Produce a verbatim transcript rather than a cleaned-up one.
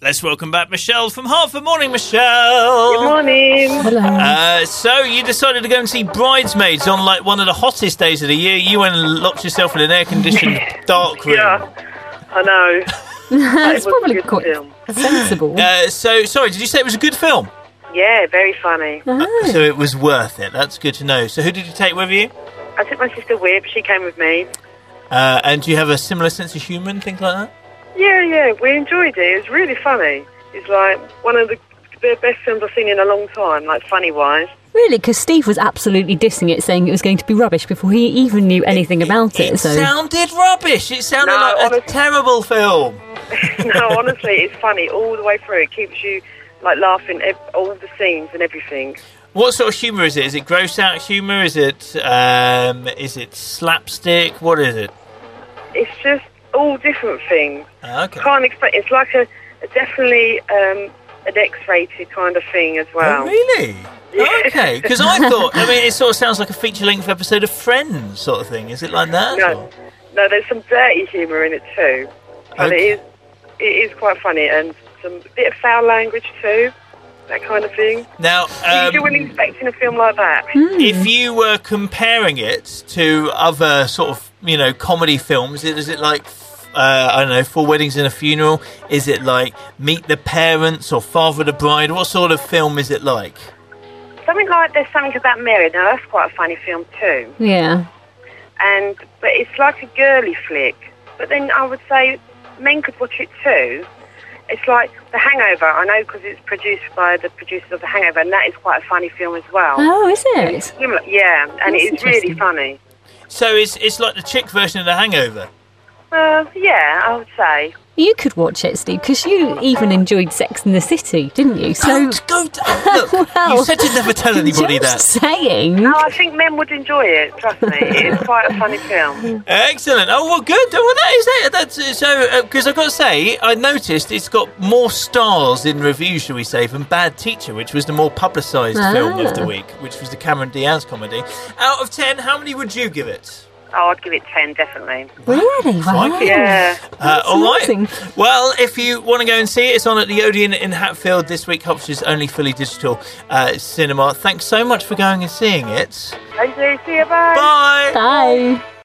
Let's welcome back Michelle from Hartford. Morning, Michelle. Good morning. Hello. Uh, so you decided to go and see Bridesmaids on like one of the hottest days of the year. You went and locked yourself in an air-conditioned dark room. Yeah, I know. It's It was a probably good quite film. sensible. Uh, so, sorry, did you say it was a good film? Yeah, very funny. Ah. So it was worth it. That's good to know. So who did you take with you? I took my sister Wib. She came with me. Uh, and do you have a similar sense of humour and things like that? Yeah, yeah, we enjoyed it. It was really funny. It's like one of the, the best films I've seen in a long time, like funny-wise. Really, because Steve was absolutely dissing it, saying it was going to be rubbish before he even knew anything about it. It so sounded rubbish. It sounded No, like a honestly- terrible film. No, honestly, it's funny all the way through. It keeps you, like, laughing ev- all the scenes and everything. What sort of humour is it? Is it gross out humour? Is it um, is it slapstick? What is it? It's just all different things. Ah, okay. Can't explain. It's like a, a definitely um, an X-rated kind of thing as well. Oh, really? Yeah. Okay, because I thought, I mean, it sort of sounds like a feature-length episode of Friends sort of thing. Is it like that? No, or- no, there's some dirty humour in it too, but Okay. it is it is quite funny and some bit of foul language too, that kind of thing. Now, you um, weren't expecting a film like that. if you were comparing it to other sort of, you know, comedy films, is it like, uh, I don't know, Four Weddings and a Funeral? Is it like Meet the Parents or Father the Bride? What sort of film is it like? Something like There's Something About Mary. Now that's quite a funny film too, yeah. and but it's like a girly flick. But then I would say men could watch it too. It's like The Hangover. I know because it's produced by the producers of The Hangover, and that is quite a funny film as well. Oh, is it? Similar- Yeah, and That's it is really interesting. funny. So it's it's like the chick version of The Hangover. Uh, yeah, I would say. You could watch it, Steve, because you even enjoyed Sex in the City, didn't you? So, Don't go. To, look, Well, you said you'd never tell anybody just that. saying. No, I think men would enjoy it. Trust me, it is quite a funny film. Excellent. Oh, well, good. Well, that is it. That's uh, so. Because I've got to say, I noticed it's got more stars in reviews, shall we say, than Bad Teacher, which was the more publicised Ah. film of the week, which was the Cameron Diaz comedy. Out of ten, how many would you give it? Oh, I'd give it ten, definitely. Really? Wow. Crikey. Yeah. Uh, all right. amazing. Well, if you want to go and see it, it's on at the Odeon in Hatfield this week. Hertfordshire's only fully digital uh, cinema. Thanks so much for going and seeing it. Thank you. See you. Bye. Bye. Bye.